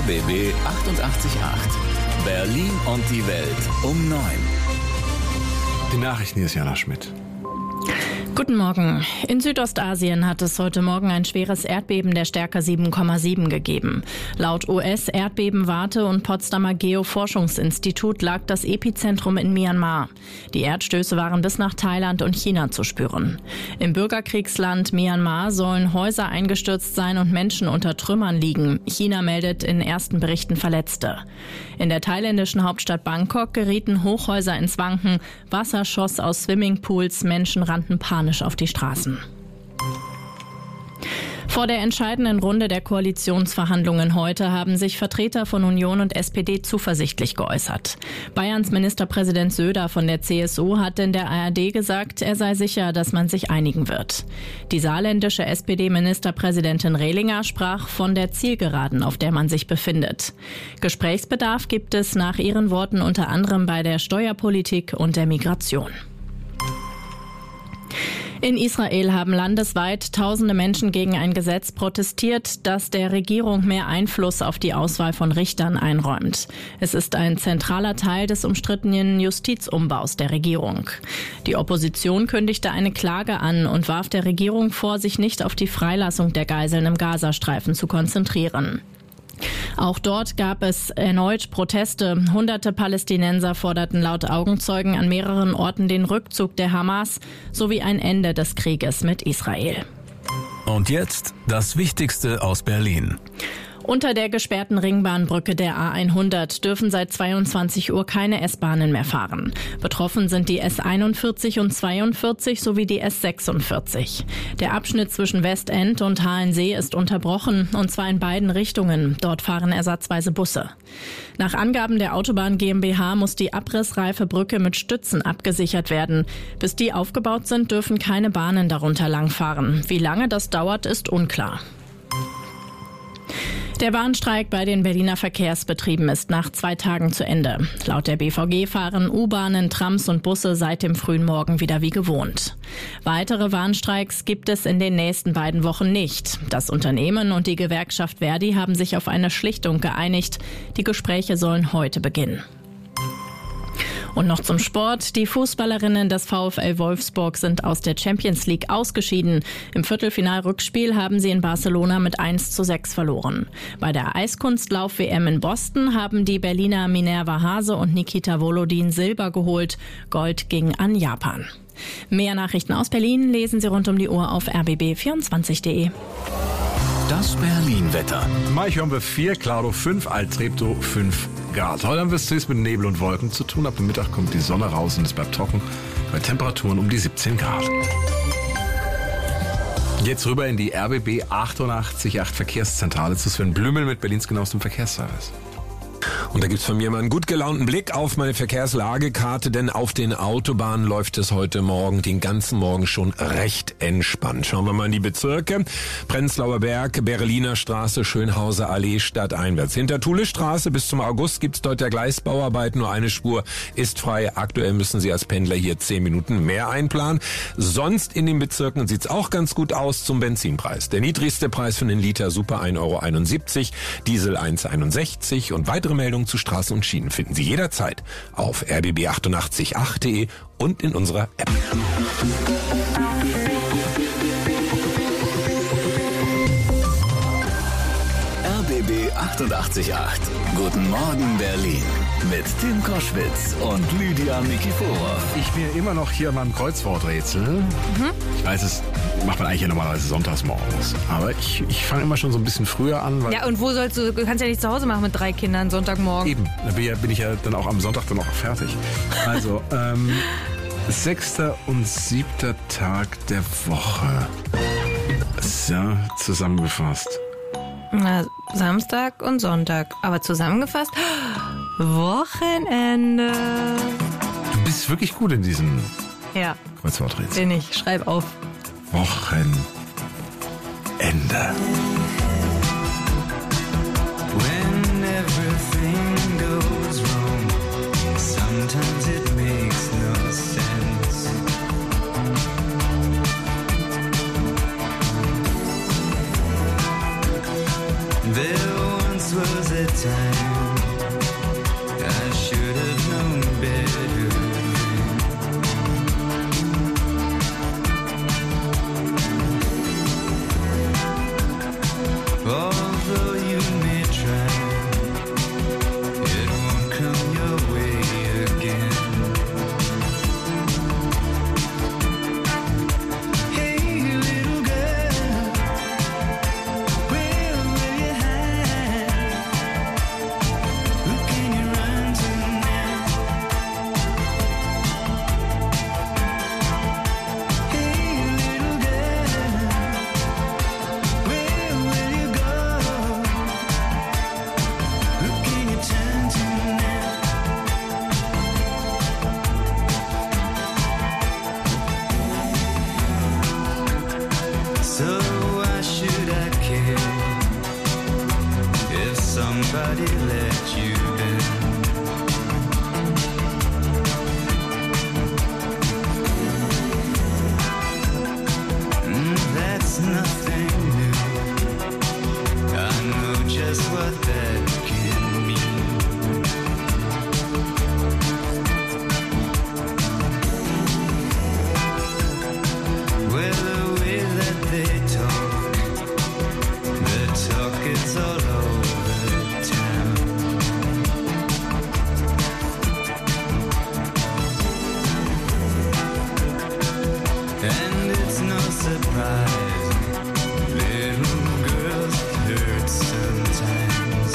RBB 888. Berlin und die Welt um 9. Die Nachrichten, hier ist Jana Schmidt. Guten Morgen. In Südostasien hat es heute Morgen ein schweres Erdbeben der Stärke 7,7 gegeben. Laut US-Erdbebenwarte und Potsdamer Geoforschungsinstitut lag das Epizentrum in Myanmar. Die Erdstöße waren bis nach Thailand und China zu spüren. Im Bürgerkriegsland Myanmar sollen Häuser eingestürzt sein und Menschen unter Trümmern liegen. China meldet in ersten Berichten Verletzte. In der thailändischen Hauptstadt Bangkok gerieten Hochhäuser ins Wanken, Wasser schoss aus Swimmingpools, Menschen rannten panisch auf die Straßen. Vor der entscheidenden Runde der Koalitionsverhandlungen heute haben sich Vertreter von Union und SPD zuversichtlich geäußert. Bayerns Ministerpräsident Söder von der CSU hat in der ARD gesagt, er sei sicher, dass man sich einigen wird. Die saarländische SPD-Ministerpräsidentin Rehlinger sprach von der Zielgeraden, auf der man sich befindet. Gesprächsbedarf gibt es nach ihren Worten unter anderem bei der Steuerpolitik und der Migration. In Israel haben landesweit tausende Menschen gegen ein Gesetz protestiert, das der Regierung mehr Einfluss auf die Auswahl von Richtern einräumt. Es ist ein zentraler Teil des umstrittenen Justizumbaus der Regierung. Die Opposition kündigte eine Klage an und warf der Regierung vor, sich nicht auf die Freilassung der Geiseln im Gazastreifen zu konzentrieren. Auch dort gab es erneut Proteste. Hunderte Palästinenser forderten laut Augenzeugen an mehreren Orten den Rückzug der Hamas sowie ein Ende des Krieges mit Israel. Und jetzt das Wichtigste aus Berlin. Unter der gesperrten Ringbahnbrücke der A100 dürfen seit 22 Uhr keine S-Bahnen mehr fahren. Betroffen sind die S41 und 42 sowie die S46. Der Abschnitt zwischen Westend und Halensee ist unterbrochen, und zwar in beiden Richtungen. Dort fahren ersatzweise Busse. Nach Angaben der Autobahn GmbH muss die abrissreife Brücke mit Stützen abgesichert werden. Bis die aufgebaut sind, dürfen keine Bahnen darunter langfahren. Wie lange das dauert, ist unklar. Der Warnstreik bei den Berliner Verkehrsbetrieben ist nach 2 Tagen zu Ende. Laut der BVG fahren U-Bahnen, Trams und Busse seit dem frühen Morgen wieder wie gewohnt. Weitere Warnstreiks gibt es in den nächsten 2 Wochen nicht. Das Unternehmen und die Gewerkschaft Verdi haben sich auf eine Schlichtung geeinigt. Die Gespräche sollen heute beginnen. Und noch zum Sport. Die Fußballerinnen des VfL Wolfsburg sind aus der Champions League ausgeschieden. Im Viertelfinal-Rückspiel haben sie in Barcelona mit 1:6 verloren. Bei der Eiskunstlauf-WM in Boston haben die Berliner Minerva Hase und Nikita Volodin Silber geholt. Gold ging an Japan. Mehr Nachrichten aus Berlin lesen Sie rund um die Uhr auf rbb24.de. Das Berlin-Wetter. Maich haben wir 4, Claro 5, Altreptow 5 Grad. Heute haben wir es mit Nebel und Wolken zu tun. Ab dem Mittag kommt die Sonne raus und es bleibt trocken bei Temperaturen um die 17 Grad. Jetzt rüber in die RBB 888 Verkehrszentrale zu Sven Blümel mit Berlins genauestem Verkehrsservice. Und da gibt's von mir mal einen gut gelaunten Blick auf meine Verkehrslagekarte, denn auf den Autobahnen läuft es heute Morgen, den ganzen Morgen schon recht entspannt. Schauen wir mal in die Bezirke. Prenzlauer Berg, Berliner Straße, Schönhauser Allee, stadteinwärts. Hinter Thule Straße bis zum August gibt's dort der Gleisbauarbeit, nur eine Spur ist frei. Aktuell müssen Sie als Pendler hier 10 Minuten mehr einplanen. Sonst in den Bezirken sieht's auch ganz gut aus zum Benzinpreis. Der niedrigste Preis für einen Liter Super 1,71 €, Diesel 1,61 und weitere Meldungen zu Straßen und Schienen finden Sie jederzeit auf rbb888.de und in unserer App. RBB 888. Guten Morgen Berlin. Mit Tim Koschwitz und Lydia Nikiforov. Ich bin immer noch hier an meinem Kreuzworträtsel. Ich weiß, es macht man eigentlich ja normalerweise sonntags morgens. Aber ich fange immer schon so ein bisschen früher an. Weil ja, und wo sollst du kannst ja nicht zu Hause machen mit 3 Kindern Sonntagmorgen. Eben, da bin ich ja dann auch am Sonntag dann auch fertig. Also, 6. und 7. Tag der Woche. So, zusammengefasst. Na, Samstag und Sonntag. Aber zusammengefasst, Wochenende. Du bist wirklich gut in diesem Ja, Kreuzworträtsel. bin ich. Schreib auf. Wochenende. When everything goes wrong, sometimes it makes no sense. There once was a And it's no surprise, little girls hurt sometimes.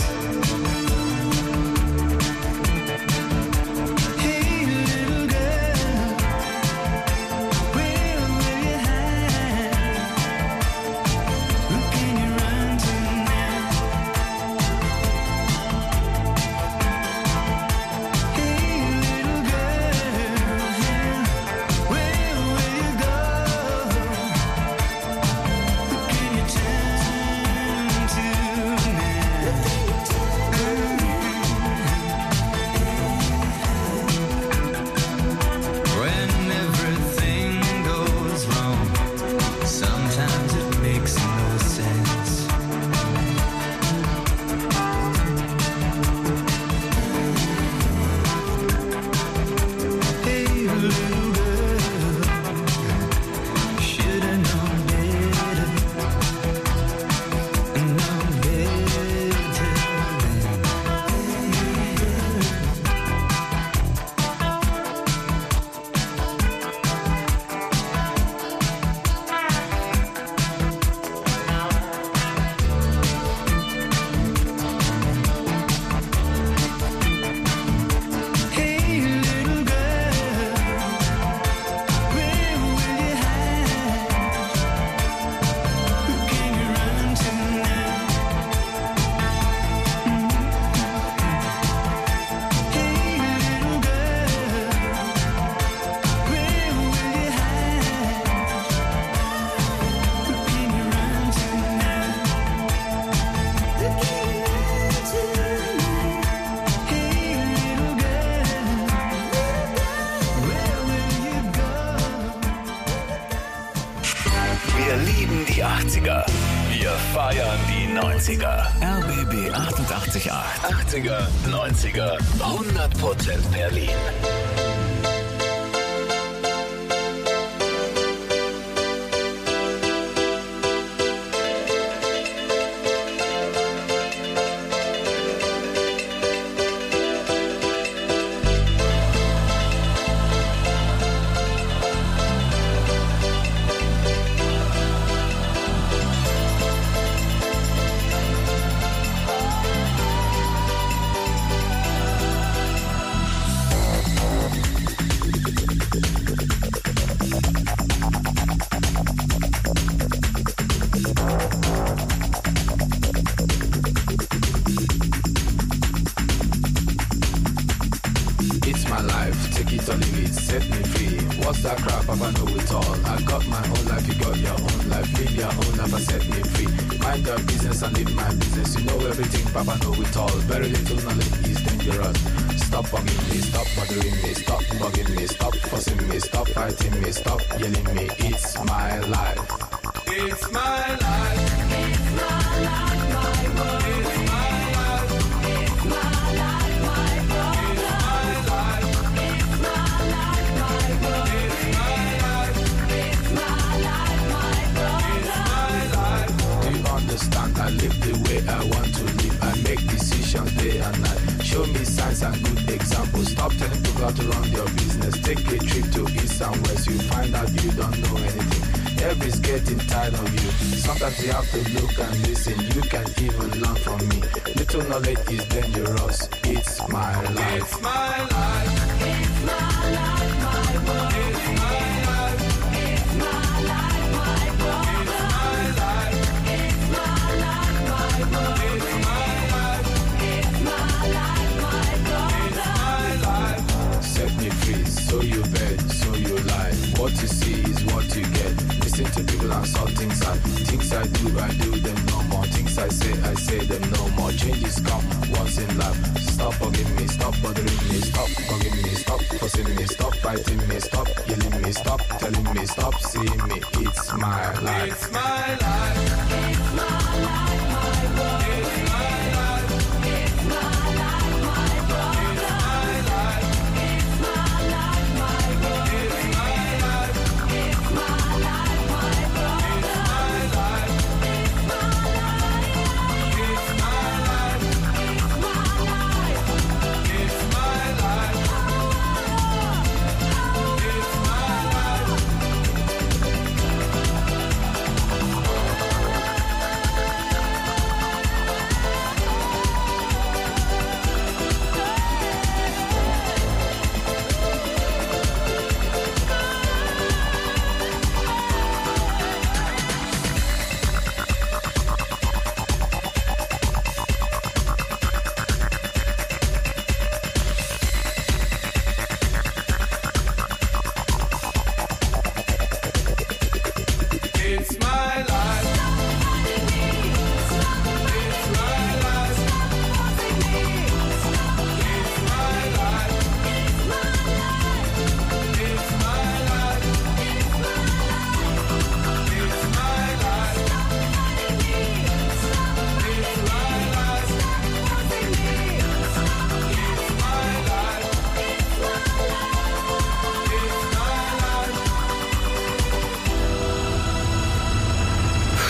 Hey little girl, where will you hide? Who can you run to now? Hey little girl, where will you go? Who can you turn to now? When everything goes wrong, sometimes it makes no sense. Hey little girl, should've known better, known better. Hey little girl, where will you hide? Who can you run to now? Hey little girl, where will you hide? Who can you run to now? Who can you run to now? Hey little girl, where will you go? Wir lieben die 80er. Wir feiern die 90er. RBB 88.8. 80er, 90er, 100% Berlin. It's my life, take it or leave it, set me free. What's that crap? I know it all. I got my own life, you got your own life. Live your own life and set me free. Mind your business and live my business. You know everything, Papa know it all. Very little knowledge is dangerous. Stop bugging me, stop bothering me, stop bugging me, stop fussing me, stop fighting me, stop yelling me. It's my life. It's my life. It's my life, my world. It's my life. It's my life, my world. It's my life. It's my life, my world. It's my life. It's my life, my world. It's my life. Do you understand? I live the way I want to live. I make decisions day and night. Show me signs and good examples. Stop telling people how to run your business. Take a trip to east and west. You find out you don't know anything. Everybody's getting tired of you. Sometimes you have to look and listen. You can even learn from me. Little knowledge is dangerous. It's my life. It's my life. It's my life, my world. It's my life. It's my life, my world. It's my life. It's my life, my world. It's my life. It's my life, my world. It's my life. Set me free, so you bet, so you lie. What you see is what you get. Listen to people and saw things I do them no more. Things I say them no more. Changes come once in life. Stop bugging me, stop bothering me, stop bugging me, stop fussing me, stop fighting me, stop yelling me, stop telling me, stop seeing me. It's my life. It's my life. It's my life, my world. It's my life. It's my life, my world. It's my life. It's my life, my world. It's my life. It's my life, my world. It's my life. It's my life. It's my life. It's my life. It's my life. It's my life.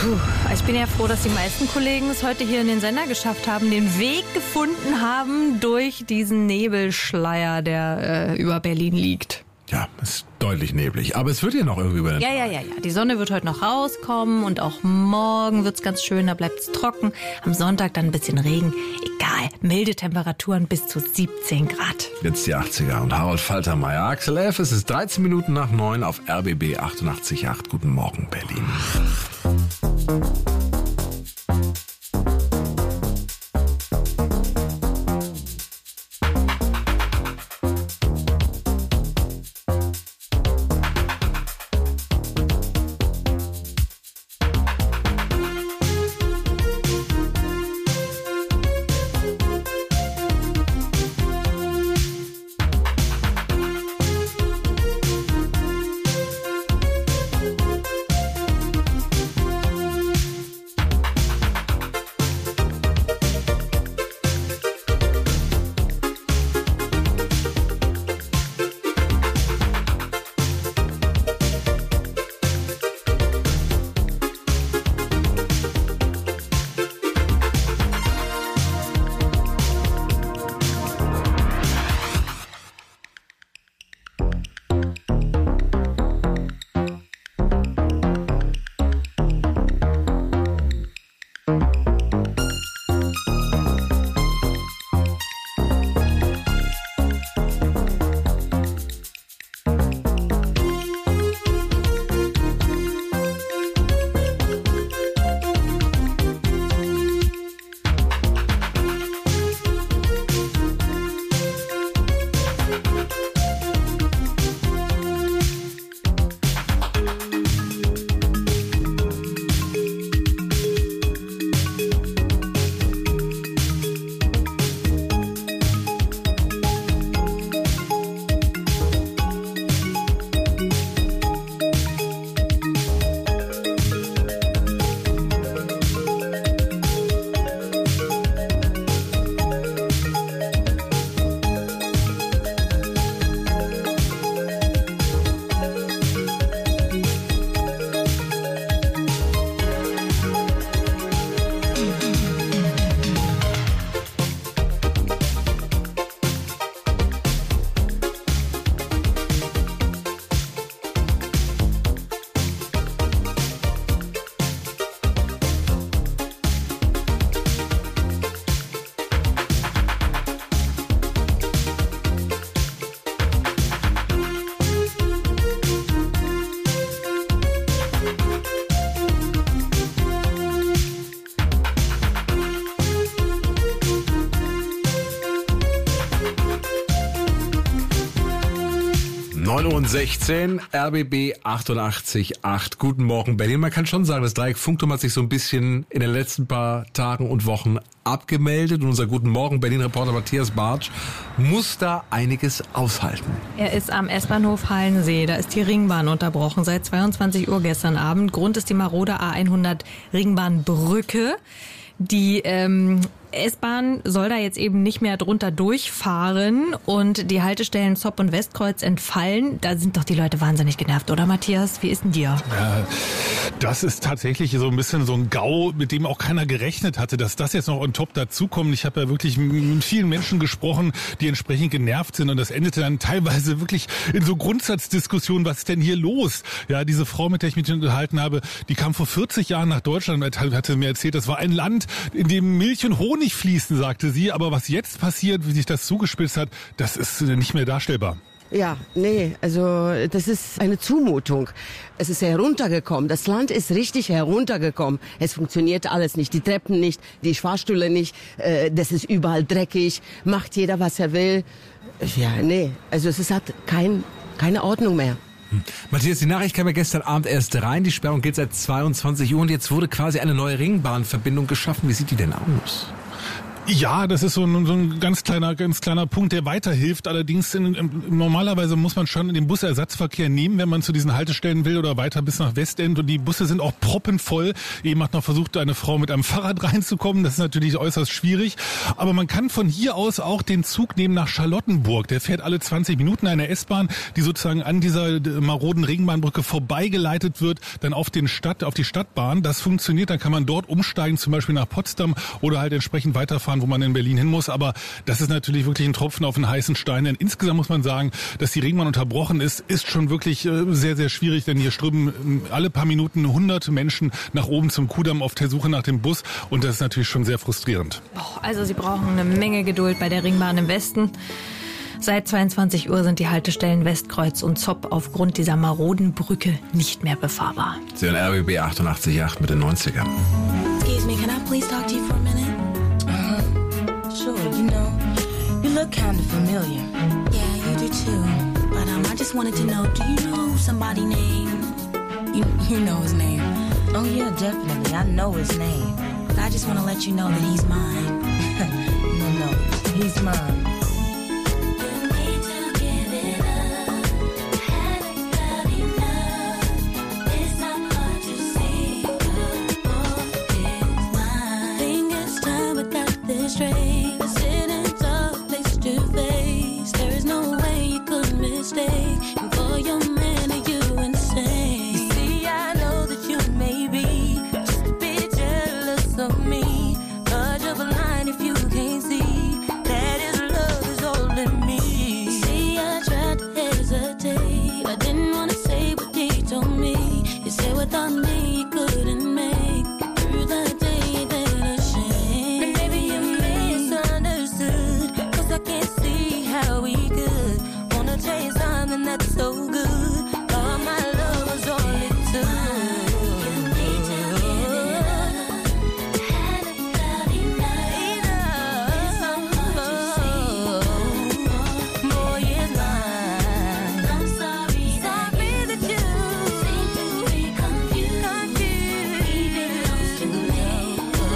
Ich bin ja froh, dass die meisten Kollegen es heute hier in den Sender geschafft haben, den Weg gefunden haben durch diesen Nebelschleier, der über Berlin liegt. Ja, ist deutlich neblig. Aber es wird ja noch irgendwie über den Ja. Die Sonne wird heute noch rauskommen und auch morgen wird's ganz schön, da bleibt's trocken. Am Sonntag dann ein bisschen Regen. Egal, milde Temperaturen bis zu 17 Grad. Jetzt die 80er und Harald Faltermeier. Axel F., es ist 13 Minuten nach 9 auf RBB 88.8. Guten Morgen, Berlin. Und 16, RBB 88.8. Guten Morgen, Berlin. Man kann schon sagen, das Dreieck Funkturm hat sich so ein bisschen in den letzten paar Tagen und Wochen abgemeldet. Und unser Guten Morgen, Berlin-Reporter Matthias Bartsch muss da einiges aushalten. Er ist am S-Bahnhof Hallensee. Da ist die Ringbahn unterbrochen seit 22 Uhr gestern Abend. Grund ist die marode A100 Ringbahnbrücke. Die S-Bahn soll da jetzt eben nicht mehr drunter durchfahren und die Haltestellen Zopp und Westkreuz entfallen. Da sind doch die Leute wahnsinnig genervt, oder Matthias? Wie ist denn dir? Ja, das ist tatsächlich so ein bisschen so ein GAU, mit dem auch keiner gerechnet hatte, dass das jetzt noch on top dazukommt. Ich habe ja wirklich mit vielen Menschen gesprochen, die entsprechend genervt sind und das endete dann teilweise wirklich in so Grundsatzdiskussionen, was ist denn hier los? Ja, diese Frau, mit der ich mich unterhalten habe, die kam vor 40 Jahren nach Deutschland und hatte mir erzählt, das war ein Land, in dem Milch und Honig fließen, sagte sie. Aber was jetzt passiert, wie sich das zugespitzt hat, das ist nicht mehr darstellbar. Ja, nee, also das ist eine Zumutung. Es ist heruntergekommen. Das Land ist richtig heruntergekommen. Es funktioniert alles nicht. Die Treppen nicht, die Fahrstühle nicht. Das ist überall dreckig. Macht jeder, was er will. Ja, nee, also es hat keine Ordnung mehr. Matthias, die Nachricht kam ja gestern Abend erst rein. Die Sperrung gilt seit 22 Uhr und jetzt wurde quasi eine neue Ringbahnverbindung geschaffen. Wie sieht die denn aus? Ja, das ist so ein ganz kleiner Punkt, der weiterhilft. Allerdings normalerweise muss man schon den Busersatzverkehr nehmen, wenn man zu diesen Haltestellen will oder weiter bis nach Westend. Und die Busse sind auch proppenvoll. Eben hat noch versucht, eine Frau mit einem Fahrrad reinzukommen. Das ist natürlich äußerst schwierig. Aber man kann von hier aus auch den Zug nehmen nach Charlottenburg. Der fährt alle 20 Minuten eine S-Bahn, die sozusagen an dieser maroden Ringbahnbrücke vorbeigeleitet wird, dann auf die Stadtbahn. Das funktioniert. Dann kann man dort umsteigen, zum Beispiel nach Potsdam oder halt entsprechend weiterfahren, wo man in Berlin hin muss. Aber das ist natürlich wirklich ein Tropfen auf den heißen Stein. Denn insgesamt muss man sagen, dass die Ringbahn unterbrochen ist schon wirklich sehr, sehr schwierig. Denn hier strömen alle paar Minuten hunderte Menschen nach oben zum Kudamm auf der Suche nach dem Bus. Und das ist natürlich schon sehr frustrierend. Also Sie brauchen eine Menge Geduld bei der Ringbahn im Westen. Seit 22 Uhr sind die Haltestellen Westkreuz und Zopp aufgrund dieser maroden Brücke nicht mehr befahrbar. Sie hören RBB 88,8 mit den 90ern. Excuse me, can I please talk to you for a minute? Sure, you look kind of familiar. Yeah, you do too. But I just wanted to know, do you know somebody named... You know his name. Oh yeah, definitely, I know his name. But I just want to let you know that he's mine. No, he's mine. Straight, we're sitting talk face to face. There is no way you could mistake. And for your man, are you insane? You see, I know that you may be just a bit jealous of me. But you're blind if you can't see that his love is holding me. You see, I tried to hesitate. I didn't want to say what he told me. You said without me you couldn't make it through the day. I can't see how we could wanna taste something that's so good. All my love was all it took. You need to give it up. Had about enough. It's not hard to see. Boy, it's mine. I'm sorry that you seem to be confused. He belongs to me.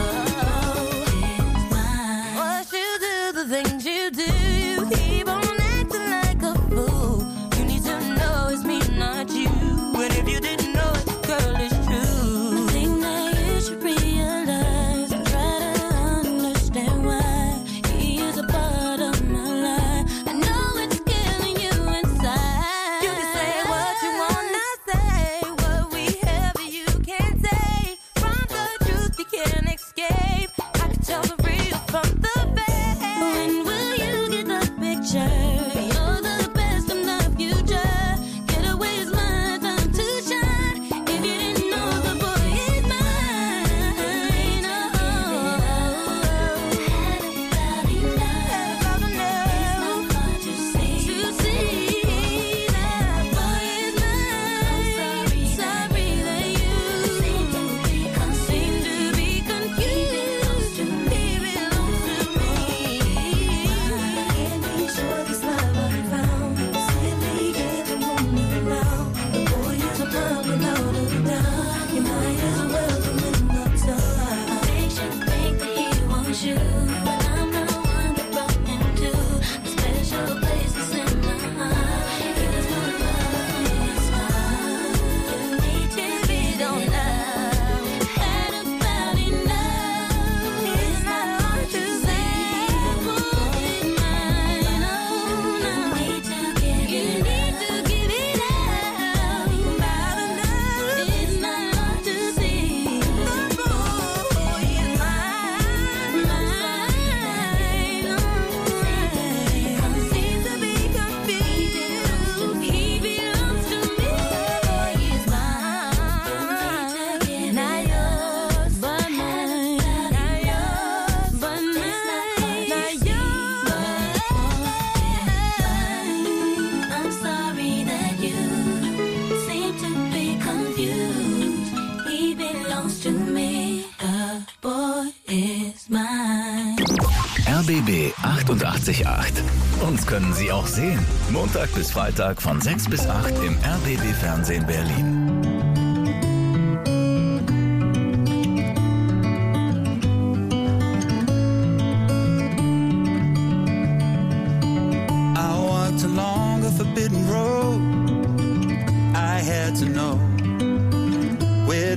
It's mine. What you do, the things you do, you keep on acting like a fool. You need to know it's me, not you. And if you didn't know it, girl, it's true. I think that you should realize and try to understand why he is a part of my life. I know it's killing you inside. You can say what you wanna say, what we have you can't say. From the truth you can't escape. I can tell the real from the fake. When will you get the picture? You're the best of the future. Get away is my time to shine. If you didn't know, the boy is mine. Oh, had about enough. It's not hard to see that boy is mine. Sorry that you seem to be confused. He belongs to me. Can't be sure this love I found. Simply giving me around. The boy is a love without a doubt. You might as well come in the time. Makes you think that he wants you, but I'm the one that brought him to a special place that's in my heart. Here's my love, it's mine. You need to be don't love. Had about enough. It's not hard to say. Boy, it's mine. Oh, no. You need to give it up. About enough. It's not hard to see. The boy is mine. Seems to be confused. He belongs to me. The boy is mine. Not yours, but mine. Not yours, but mine. Not yours. I'm sorry that you seem to be confused. He belongs to me. The boy is mine. RBB 88,8. Uns können Sie auch sehen. Montag bis Freitag von 6 bis 8 im RBB Fernsehen Berlin.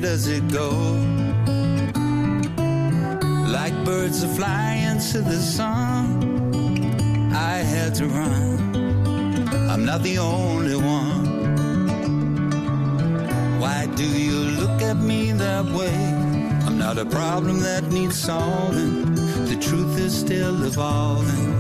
does it go? Like birds are flying to the sun, I had to run. I'm not the only one. Why do you look at me that way? I'm not a problem that needs solving. The truth is still evolving.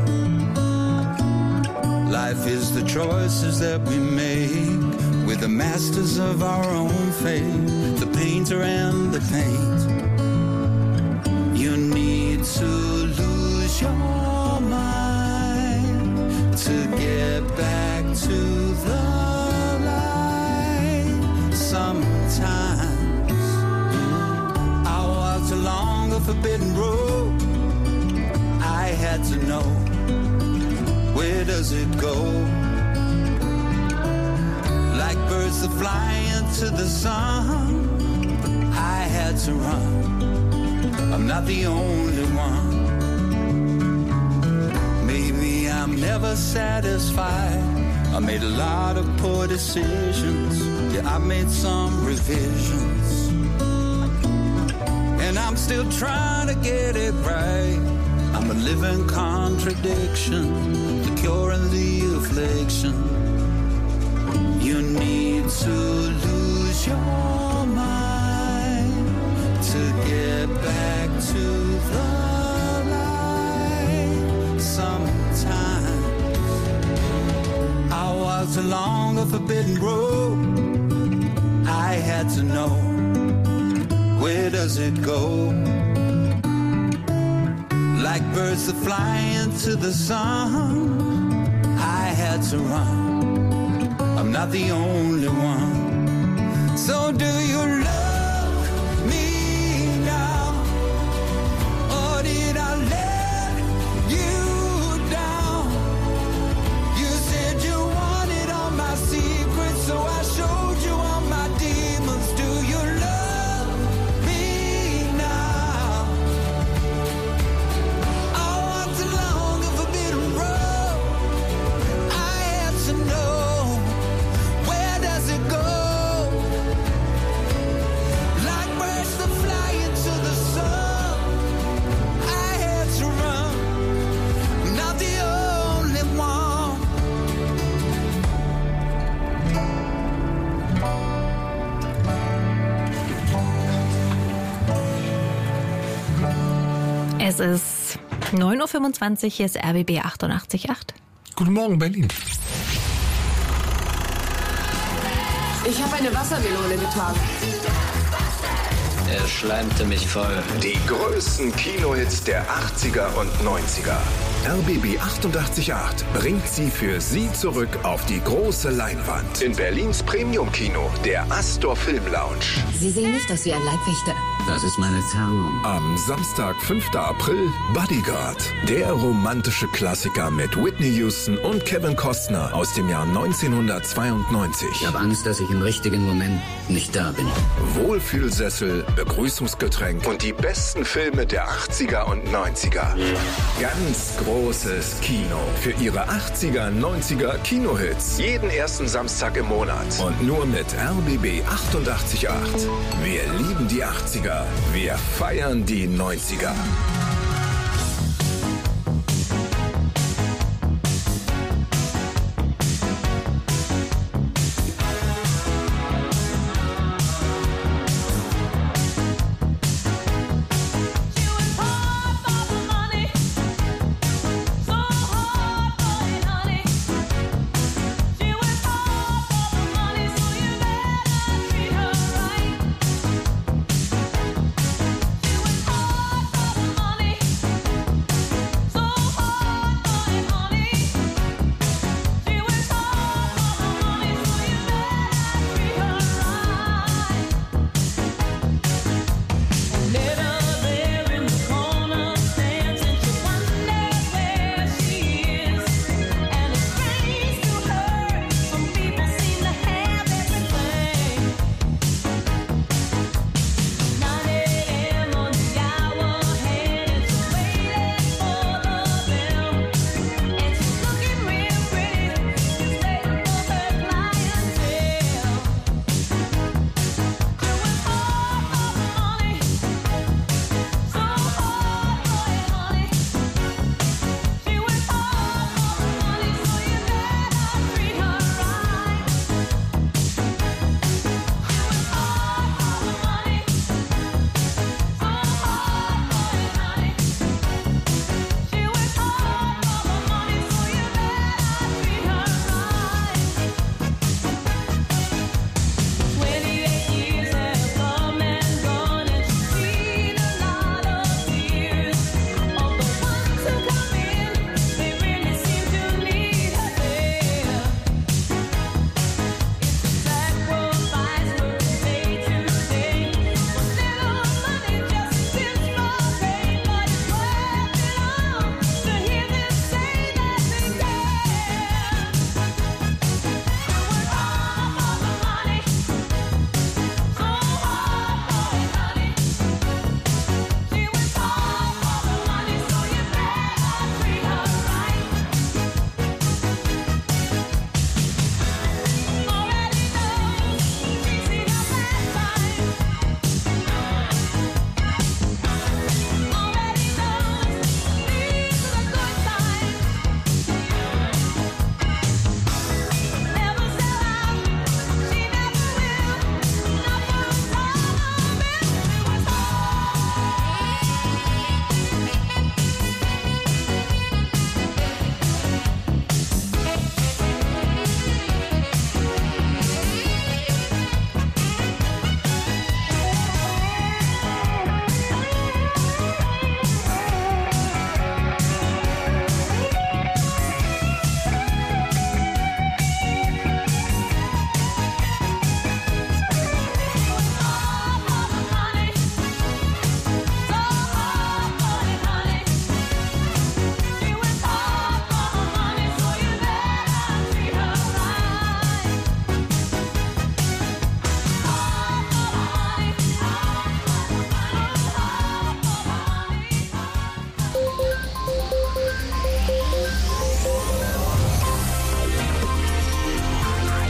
Life is the choices that we make. We're the masters of our own fate. The painter and the paint. You need to lose your mind to get back to the light. Sometimes I walked along a forbidden road. I had to know, where does it go? Like birds that fly into the sun, I had to run. I'm not the only one. Maybe I'm never satisfied. I made a lot of poor decisions. Yeah, I made some revisions. And I'm still trying to get it right. I'm a living contradiction, the cure and the affliction. You need to lose your mind to get back to the light. Sometimes I walked along a forbidden road. I had to know, where does it go? Like birds that fly into the sun, I had to run. I'm not the only one. So do you love me now? Or did I let you down? You said you wanted all my secrets, so I showed you all my demons. Do you love me now? I walked along a forbidden road. I had to know, where does it go? Like birds that fly into the sun, I had to run. I'm not the only one. Es ist 9.25 Uhr, hier ist RBB 88.8. Guten Morgen, Berlin. Ich habe eine Wassermelone getragen. Er schleimte mich voll. Die größten Kinohits der 80er und 90er. RBB 88.8 bringt sie für Sie zurück auf die große Leinwand. In Berlins Premium-Kino, der Astor Film Lounge. Sie sehen nicht aus wie ein Leibwächter. Das ist meine Tarnung. Am Samstag, 5. April, Bodyguard. Der romantische Klassiker mit Whitney Houston und Kevin Costner aus dem Jahr 1992. Ich habe Angst, dass ich im richtigen Moment nicht da bin. Wohlfühlsessel, Begrüßungsgetränk und die besten Filme der 80er und 90er. Ganz großes Kino für Ihre 80er, 90er Kinohits. Jeden ersten Samstag im Monat. Und nur mit RBB 88.8. Wir lieben die 80er. Wir feiern die 90er. Money.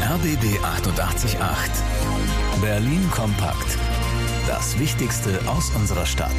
RBB 888. Berlin kompakt. Das Wichtigste aus unserer Stadt.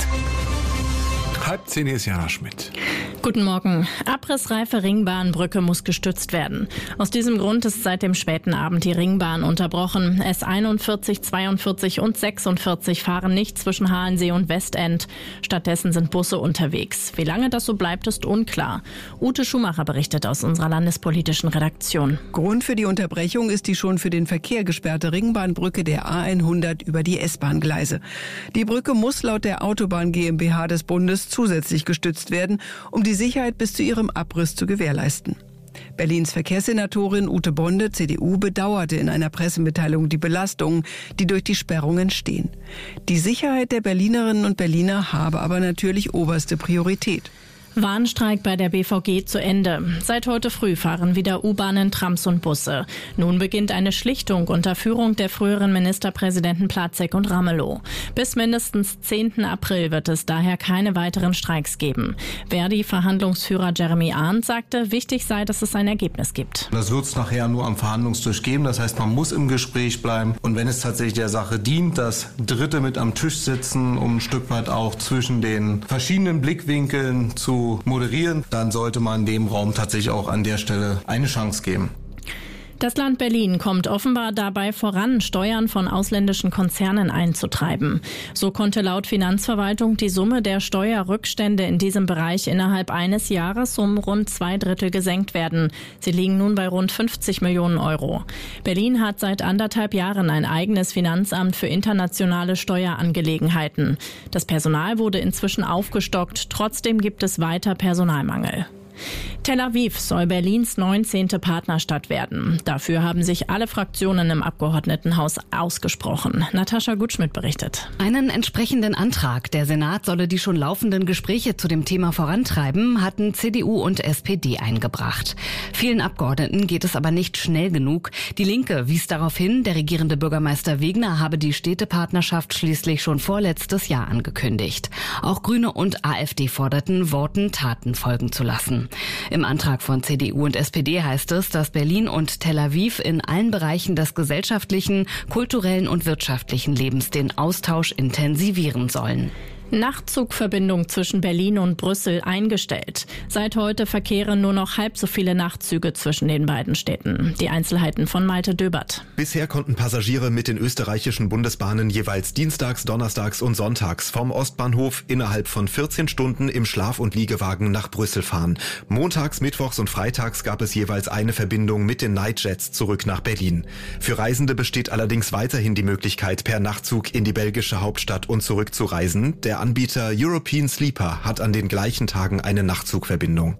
9:30 hier ist Jana Schmidt. Guten Morgen. Abrissreife Ringbahnbrücke muss gestützt werden. Aus diesem Grund ist seit dem späten Abend die Ringbahn unterbrochen. S41, 42 und 46 fahren nicht zwischen Halensee und Westend. Stattdessen sind Busse unterwegs. Wie lange das so bleibt, ist unklar. Ute Schumacher berichtet aus unserer landespolitischen Redaktion. Grund für die Unterbrechung ist die schon für den Verkehr gesperrte Ringbahnbrücke der A100 über die S-Bahn-Gleise. Die Brücke muss laut der Autobahn GmbH des Bundes zusätzlich gestützt werden, um die Sicherheit bis zu ihrem Abriss zu gewährleisten. Berlins Verkehrssenatorin Ute Bonde, CDU, bedauerte in einer Pressemitteilung die Belastungen, die durch die Sperrung entstehen. Die Sicherheit der Berlinerinnen und Berliner habe aber natürlich oberste Priorität. Warnstreik bei der BVG zu Ende. Seit heute früh fahren wieder U-Bahnen, Trams und Busse. Nun beginnt eine Schlichtung unter Führung der früheren Ministerpräsidenten Platzek und Ramelow. Bis mindestens 10. April wird es daher keine weiteren Streiks geben. Verdi-Verhandlungsführer Jeremy Arndt sagte, wichtig sei, dass es ein Ergebnis gibt. Das wird es nachher nur am Verhandlungstisch geben. Das heißt, man muss im Gespräch bleiben. Und wenn es tatsächlich der Sache dient, dass Dritte mit am Tisch sitzen, um ein Stück weit auch zwischen den verschiedenen Blickwinkeln zu moderieren, dann sollte man dem Raum tatsächlich auch an der Stelle eine Chance geben. Das Land Berlin kommt offenbar dabei voran, Steuern von ausländischen Konzernen einzutreiben. So konnte laut Finanzverwaltung die Summe der Steuerrückstände in diesem Bereich innerhalb eines Jahres um rund 2/3 gesenkt werden. Sie liegen nun bei rund 50 Millionen Euro. Berlin hat seit 1,5 Jahren ein eigenes Finanzamt für internationale Steuerangelegenheiten. Das Personal wurde inzwischen aufgestockt, trotzdem gibt es weiter Personalmangel. Tel Aviv soll Berlins 19. Partnerstadt werden. Dafür haben sich alle Fraktionen im Abgeordnetenhaus ausgesprochen. Natascha Gutschmidt berichtet. Einen entsprechenden Antrag, der Senat solle die schon laufenden Gespräche zu dem Thema vorantreiben, hatten CDU und SPD eingebracht. Vielen Abgeordneten geht es aber nicht schnell genug. Die Linke wies darauf hin, der regierende Bürgermeister Wegner habe die Städtepartnerschaft schließlich schon vorletztes Jahr angekündigt. Auch Grüne und AfD forderten, Worten Taten folgen zu lassen. Im Antrag von CDU und SPD heißt es, dass Berlin und Tel Aviv in allen Bereichen des gesellschaftlichen, kulturellen und wirtschaftlichen Lebens den Austausch intensivieren sollen. Nachtzugverbindung zwischen Berlin und Brüssel eingestellt. Seit heute verkehren nur noch halb so viele Nachtzüge zwischen den beiden Städten. Die Einzelheiten von Malte Döbert. Bisher konnten Passagiere mit den österreichischen Bundesbahnen jeweils dienstags, donnerstags und sonntags vom Ostbahnhof innerhalb von 14 Stunden im Schlaf- und Liegewagen nach Brüssel fahren. Montags, mittwochs und freitags gab es jeweils eine Verbindung mit den Nightjets zurück nach Berlin. Für Reisende besteht allerdings weiterhin die Möglichkeit, per Nachtzug in die belgische Hauptstadt und zurück zu reisen. Der Anbieter European Sleeper hat an den gleichen Tagen eine Nachtzugverbindung.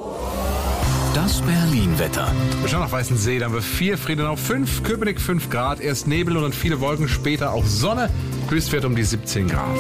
Das Berlin-Wetter. Wir schauen nach Weißensee, da haben wir 4, Friedenau 5, Köpenick 5 Grad, erst Nebel und dann viele Wolken, später auch Sonne, Höchstwert um die 17 Grad.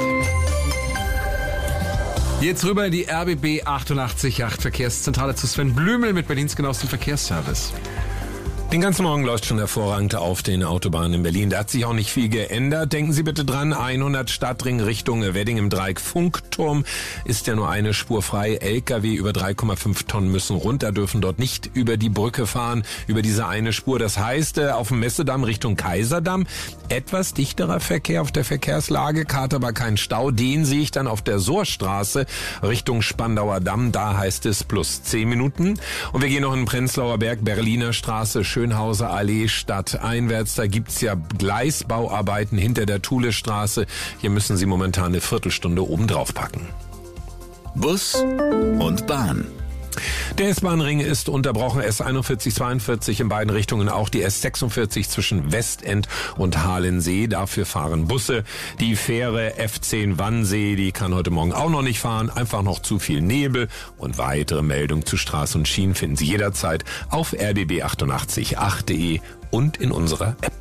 Jetzt rüber in die RBB 888 Verkehrszentrale zu Sven Blümel mit Berlins genauestem Verkehrsservice. Den ganzen Morgen läuft schon hervorragend auf den Autobahnen in Berlin. Da hat sich auch nicht viel geändert. Denken Sie bitte dran, 100 Stadtring Richtung Wedding im Dreieck Funkturm ist ja nur eine Spur frei. LKW über 3,5 Tonnen müssen runter, dürfen dort nicht über die Brücke fahren, über diese eine Spur. Das heißt, auf dem Messedamm Richtung Kaiserdamm etwas dichterer Verkehr auf der Verkehrslagekarte, aber kein Stau. Den sehe ich dann auf der Sohrstraße Richtung Spandauer Damm. Da heißt es plus 10 Minuten. Und wir gehen noch in den Prenzlauer Berg, Berliner Straße, Schönhauser Allee stadteinwärts. Da gibt's ja Gleisbauarbeiten hinter der Thulestraße. Hier müssen Sie momentan eine Viertelstunde oben drauf packen. Bus und Bahn. Der S-Bahn-Ring ist unterbrochen, S41, 42 in beiden Richtungen, auch die S46 zwischen Westend und Halensee. Dafür fahren Busse. Die Fähre F10 Wannsee, die kann heute Morgen auch noch nicht fahren. Einfach noch zu viel Nebel. Und weitere Meldungen zu Straßen und Schienen finden Sie jederzeit auf rbb888.de und in unserer App.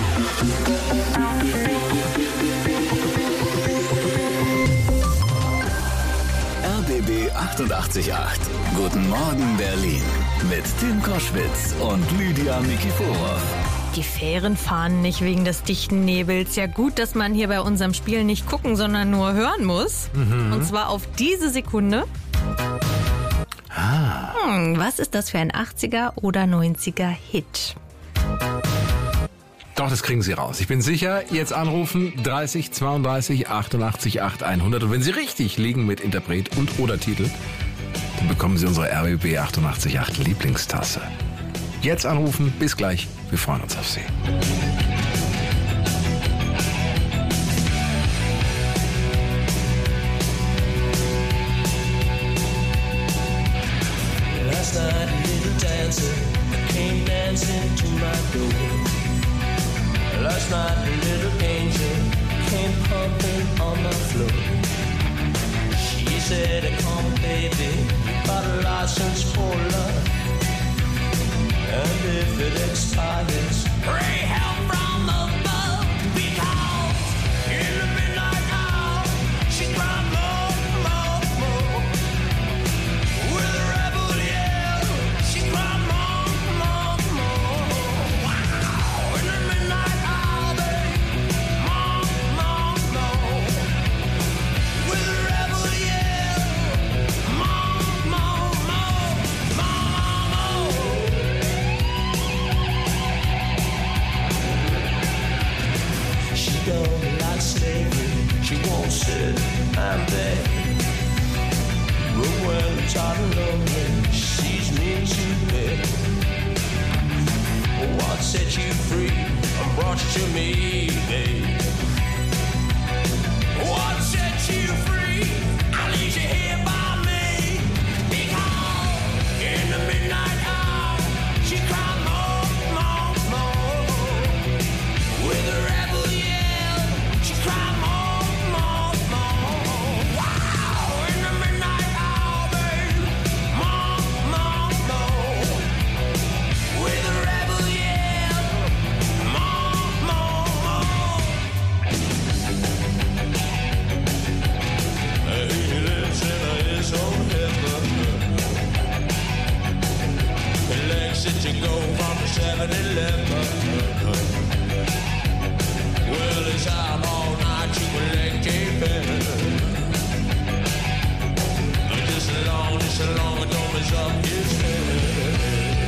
RBB 888. Guten Morgen Berlin. Mit Tim Koschwitz und Lydia Nikiforov. Die Fähren fahren nicht wegen des dichten Nebels. Ja gut, dass man hier bei unserem Spiel nicht gucken, sondern nur hören muss. Und zwar auf diese Sekunde. Was ist das für ein 80er oder 90er Hit? Doch, das kriegen Sie raus. Ich bin sicher, jetzt anrufen 30 32 88 8 100. Und wenn Sie richtig liegen mit Interpret und oder Titel, dann bekommen Sie unsere RBB 88 8 Lieblingstasse. Jetzt anrufen, bis gleich. Wir freuen uns auf Sie. Last night, a little dancer came dancing to my door. Last night, a little angel came pumping on my floor. She said, "Come, baby, you got a license for love, and if it expires, pray help from above, because in the midnight hour, she cried more, more, more. With a rebel yell, she cried more, more, more. Wow, in the midnight hour, babe, more, more, more. With a rebel yell, more, more, more, more, more. She don't like slavery, she won't sit and beg. But when I'm tired and lonely, she sees me to bed. What set you free and brought you to me, babe? What set you free? I leave you here by me. Because in the midnight hour, she cried more, more, more. With a rebel yell, she cried more, more, more. Wow, in the midnight hour, babe, more, more, more. With a rebel yell, more, more, more. He lives in his own heaven. He likes it to go from the 7-Eleven. Well, he's out all night to collect cavemen. Just as long as don't mess up his head.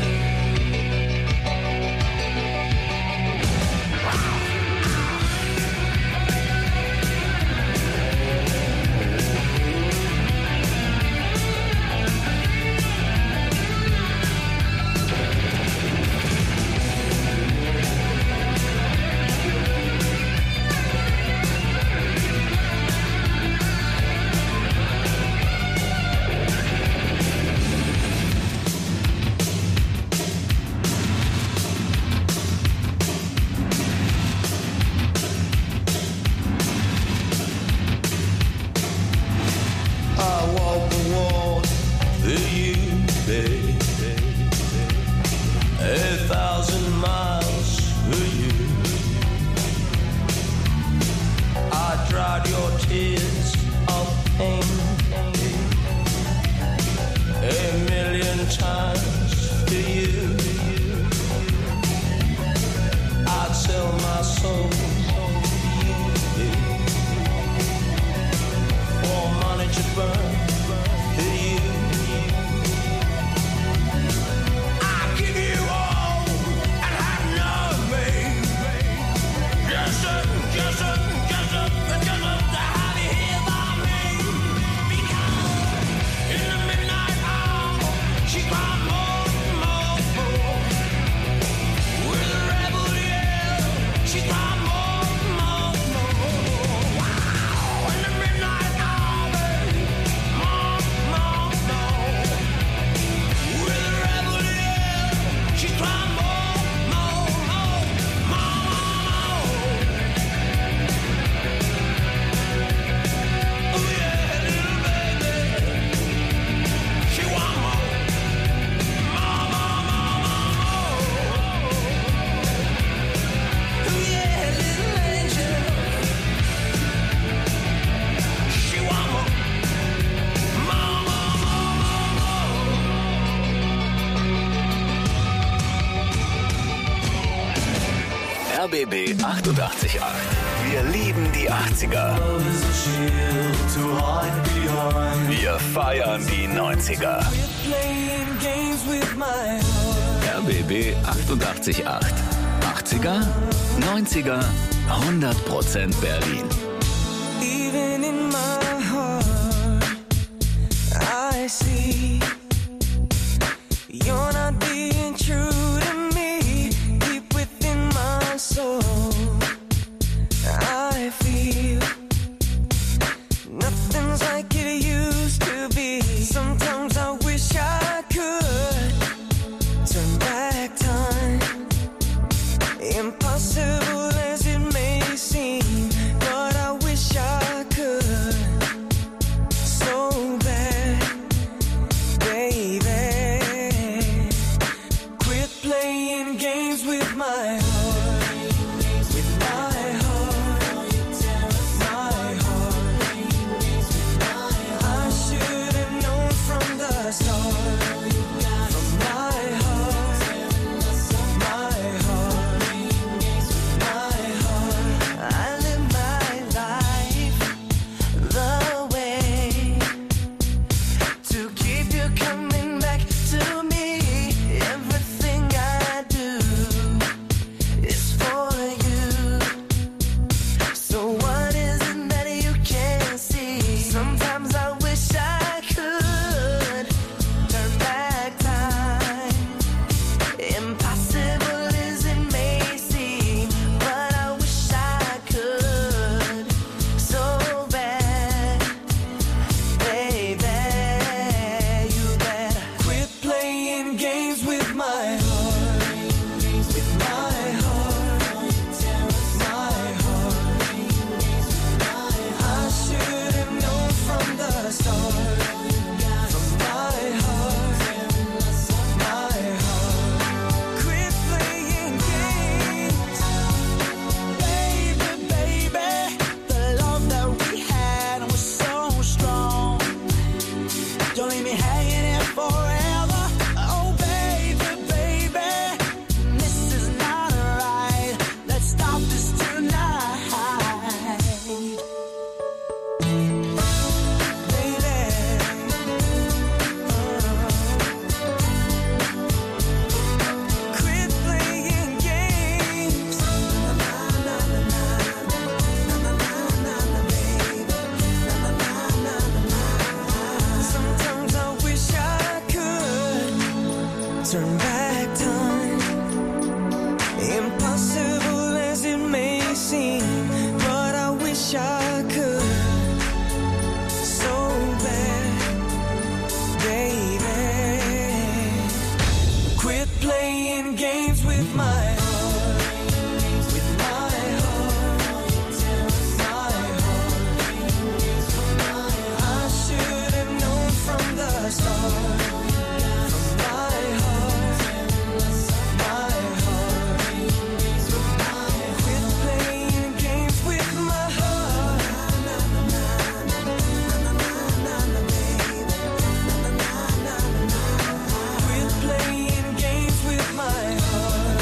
I walk the wall for you, babe. 1,000 miles for you. I dried your tears of pain 1,000,000 times for you. I'd sell my soul for money to burn for you. I give you all and have none, babe. Just to have you here by me. Because in the midnight hour, she cried more, more, more. With a rebel yell, she cried more, more, more. Wow, in the midnight hour, babe, more, more, more. With a rebel yell, she cried more, more, more, more. Oh yeah, little baby, she want more, more, more, more, more. Oh yeah, little angel, she want more, more, more, RBB 88.8. Wir lieben die 80er. Wir feiern die 90er. RBB 88.8. 80 80er, 90er, 100% Berlin. Even in my heart, I see you're not being true to me. Deep within my soul, I feel nothing's like it used to be. Sometimes I wish I could turn back time. Impossible as it may seem, but I wish I could so bad, baby. Quit playing games with my heart, with my heart, my heart. I should have known from the start. From my heart, my heart, my heart. I live my life the way to keep you coming back to me. Everything I do is for you. So what is it that you can't see? Sometimes I wish I could turn back time. Impossible as it may seem, but I wish I could so bad, baby. You better quit playing games with my heart, with my heart, my heart. I should have known from the start. From my heart, my heart. Quit playing games, baby, baby. The love that we had was so strong. Don't leave me hanging here forever. Oh, baby, baby, this is not right. Let's stop this tonight, quit playing games. Sometimes I wish I could turn back time. Impossible as it may seem, but I wish I could so bad, baby. Quit playing games with my heart, with my heart, my heart. I should have known from the start. From my heart, my heart. Quit playing games with my heart. Quit playing games with my heart.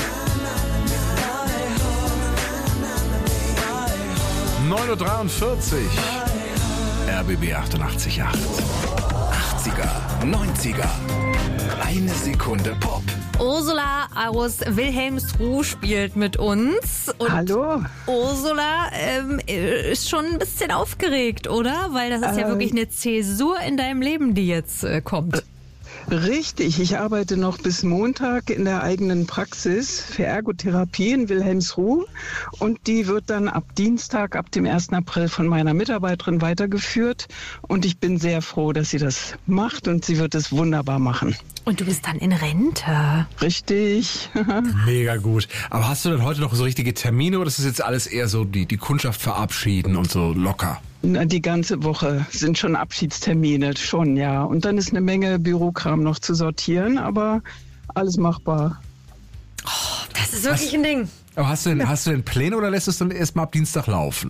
My heart, my heart. 9.43 Uhr. RBB 88.8. 80er, 90er. Eine Sekunde Pop. Ursula aus Wilhelmsruh spielt mit uns. Und Hallo. Ursula ist schon ein bisschen aufgeregt, oder? Weil das ist ja wirklich eine Zäsur in deinem Leben, die jetzt kommt. Richtig, ich arbeite noch bis Montag in der eigenen Praxis für Ergotherapie in Wilhelmsruh und die wird dann ab Dienstag, ab dem 1. April von meiner Mitarbeiterin weitergeführt und ich bin sehr froh, dass sie das macht und sie wird es wunderbar machen. Und du bist dann in Rente. Richtig. Mega gut. Aber hast du denn heute noch so richtige Termine oder ist das jetzt alles eher so die Kundschaft verabschieden und so locker? Die ganze Woche sind schon Abschiedstermine, schon, ja. Und dann ist eine Menge Bürokram noch zu sortieren, aber alles machbar. Oh, das ist wirklich ein Ding. Aber hast du denn Pläne oder lässt es dann erstmal ab Dienstag laufen?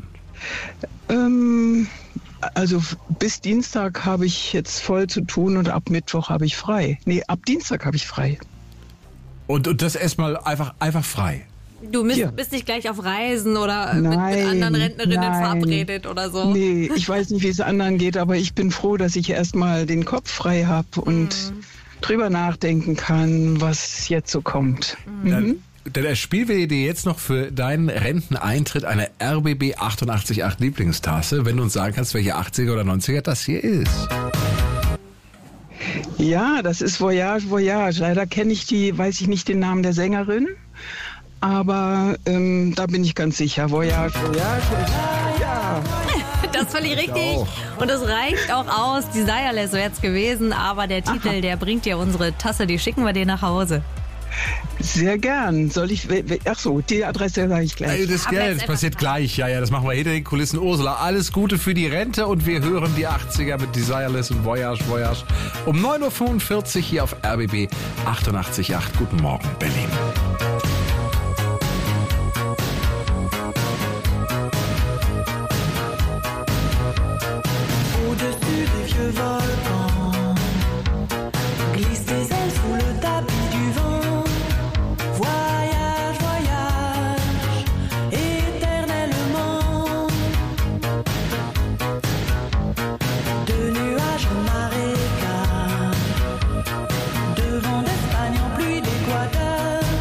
Also bis Dienstag habe ich jetzt voll zu tun und ab Mittwoch habe ich frei. Nee, ab Dienstag habe ich frei. Und das erstmal einfach frei? Du bist nicht gleich auf Reisen oder mit anderen Rentnerinnen verabredet oder so? Nee, ich weiß nicht, wie es anderen geht, aber ich bin froh, dass ich erstmal den Kopf frei habe und drüber nachdenken kann, was jetzt so kommt. Dann Denn das Spiel wir dir jetzt noch für deinen Renteneintritt eine RBB 888 Lieblingstasse, wenn du uns sagen kannst, welche 80er oder 90er das hier ist. Ja, das ist Voyage, Voyage. Leider weiß ich nicht den Namen der Sängerin, aber da bin ich ganz sicher. Voyage, Voyage, Voyage, ja. Das ist völlig richtig. Und es reicht auch aus. Desireless wäre es gewesen, aber der Titel, der bringt dir unsere Tasse, die schicken wir dir nach Hause. Sehr gern. Soll ich, ach so, die Adresse sage ich gleich. Das passiert gleich. Ja, das machen wir hinter den Kulissen. Ursula, alles Gute für die Rente und wir hören die 80er mit Desireless und Voyage, Voyage um 9.45 Uhr hier auf RBB 88.8. Guten Morgen, Berlin. Au-dessus des vieux volcans, glisse tes ailes sous le tapis du vent. Voyage, voyage, éternellement. De nuages en marécage, de vent d'Espagne en pluie d'Équateur.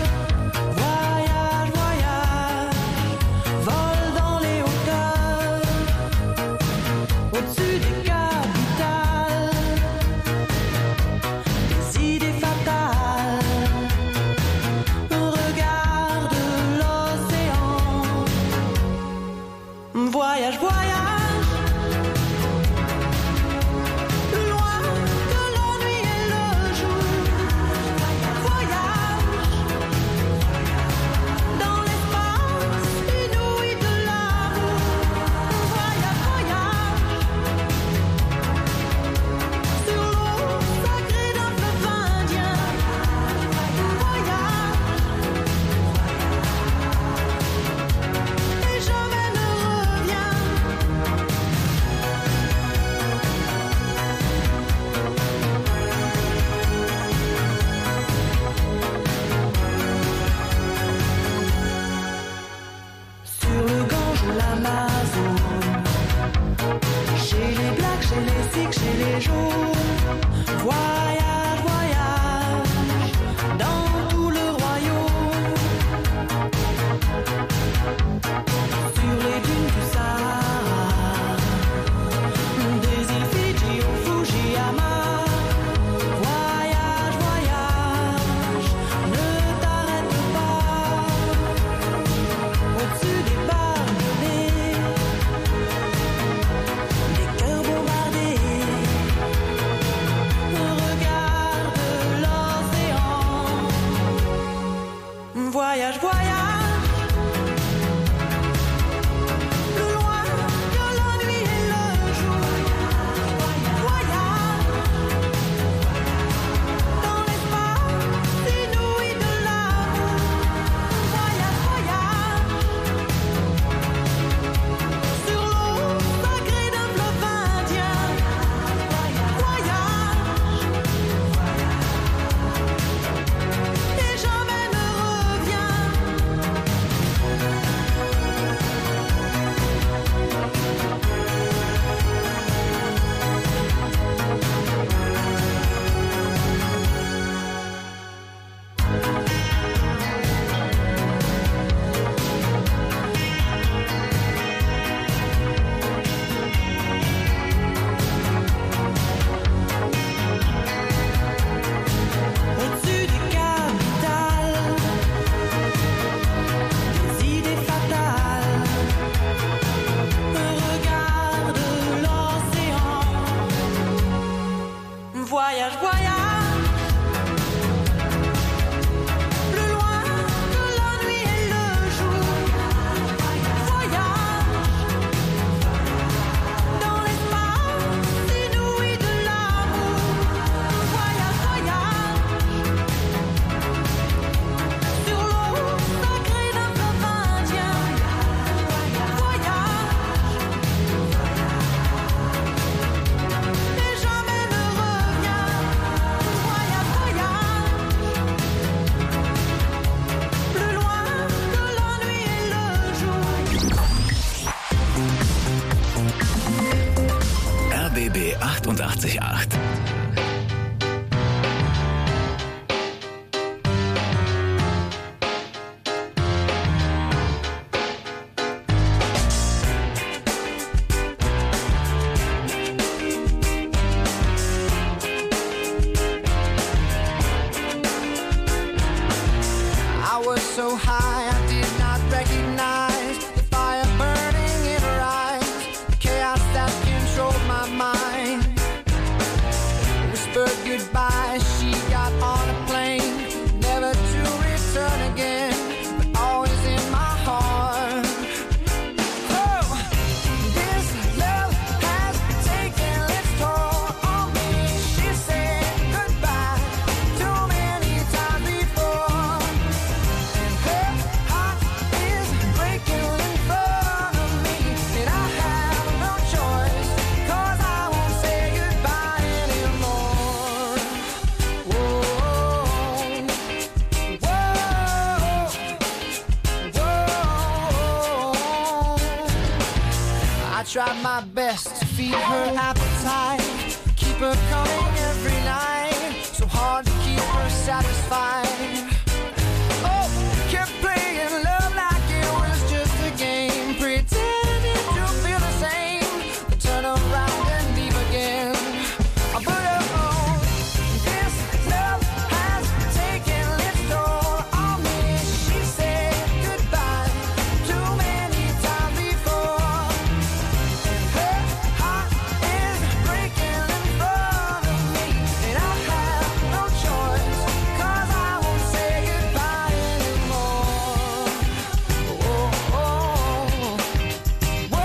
tried my best to feed her appetite, keep her coming every night, so hard to keep her satisfied. Oh, kept playing love like it was just a game, pretending to feel the same, then turn around and leave again. I put her on. This love has taken its toll on me. She said goodbye too many times before, and her heart is breaking in front of me, and I have no choice, 'cause I won't say goodbye anymore. Whoa, whoa, whoa,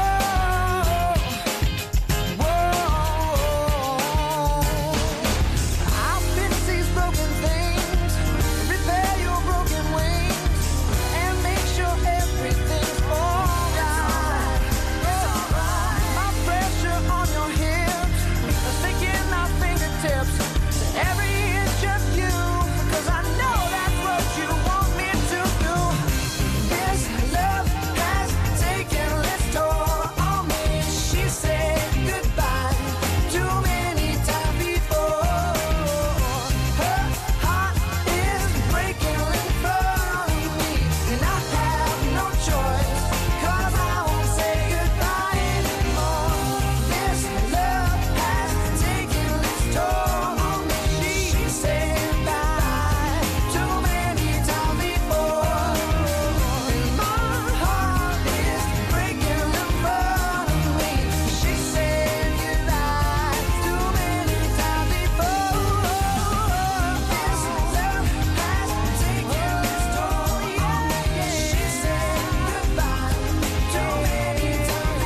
whoa. I'll fix these broken things, repair your broken wings, and make sure everything's alright. My pressure on your hips, sticking my fingertips to every inch of you, 'cause I know that's what you want me to do. This love has taken its toll on me. She said goodbye too many times before. Her heart is breaking in front of me, and I have no choice, 'cause I won't say goodbye anymore. This love has taken its toll on me. She said goodbye too many times before, and my heart is breaking in front of me. She said goodbye too many times before. This love has taken its toll on me. She said goodbye too many times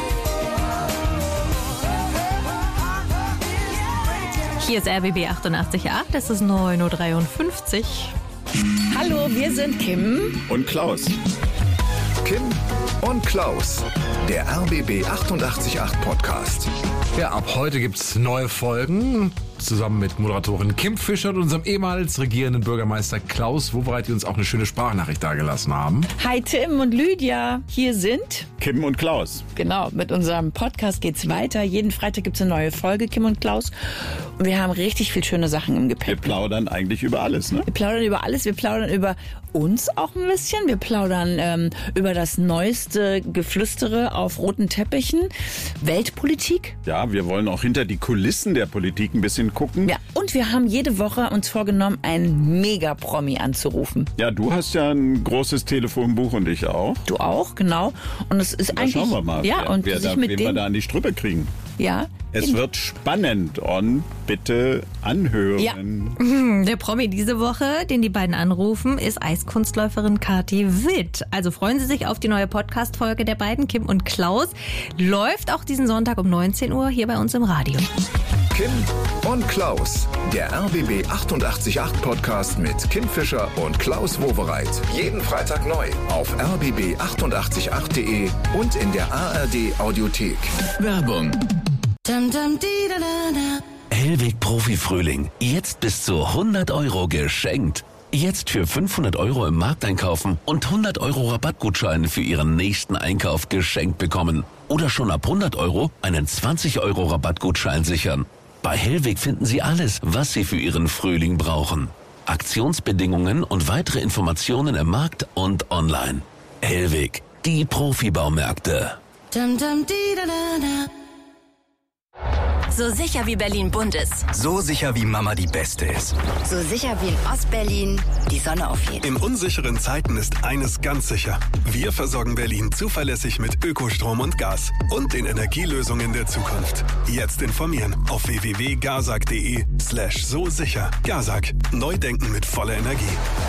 Hier ist RBB 88.8, es ist 9.53 Uhr. Hallo, wir sind Kim und Klaus. Kim und Klaus, der RBB 88.8 Podcast. Ja, ab heute gibt's neue Folgen, zusammen mit Moderatorin Kim Fischer und unserem ehemals regierenden Bürgermeister Klaus Wowereit, die uns auch eine schöne Sprachnachricht dagelassen haben. Hi Tim und Lydia, hier sind Kim und Klaus. Genau, mit unserem Podcast geht's weiter. Jeden Freitag gibt's eine neue Folge, Kim und Klaus. Und wir haben richtig viel schöne Sachen im Gepäck. Wir plaudern eigentlich über alles, ne? Wir plaudern über alles. Wir plaudern über uns auch ein bisschen. Wir plaudern über das neueste Geflüstere auf roten Teppichen. Weltpolitik. Ja, wir wollen auch hinter die Kulissen der Politik ein bisschen gucken. Ja, und wir haben jede Woche uns vorgenommen, einen Mega-Promi anzurufen. Ja, du hast ja ein großes Telefonbuch und ich auch. Du auch, genau. Und es ist eigentlich... Schauen wir mal, ja, und wen wir da an die Strippe kriegen. Ja. Es wird spannend und bitte anhören. Ja. Der Promi diese Woche, den die beiden anrufen, ist Eiskunstläuferin Kathi Witt. Also freuen Sie sich auf die neue Podcast-Folge der beiden, Kim und Klaus. Läuft auch diesen Sonntag um 19 Uhr hier bei uns im Radio. Kim und Klaus, der RBB 88.8 Podcast mit Kim Fischer und Klaus Wowereit. Jeden Freitag neu auf rbb888.de und in der ARD Audiothek. Werbung. Hellweg Profi-Frühling. Jetzt bis zu 100 € geschenkt. Jetzt für 500 € im Markt einkaufen und 100 € Rabattgutschein für Ihren nächsten Einkauf geschenkt bekommen. Oder schon ab 100 € einen 20 € Rabattgutschein sichern. Bei Hellweg finden Sie alles, was Sie für Ihren Frühling brauchen. Aktionsbedingungen und weitere Informationen im Markt und online. Hellweg, die Profibaumärkte. So sicher wie Berlin bunt ist. So sicher wie Mama die Beste ist. So sicher wie in Ostberlin die Sonne aufgeht. In unsicheren Zeiten ist eines ganz sicher. Wir versorgen Berlin zuverlässig mit Ökostrom und Gas und den Energielösungen der Zukunft. Jetzt informieren auf www.gasag.de/so sicher. Gasag. Neu denken mit voller Energie.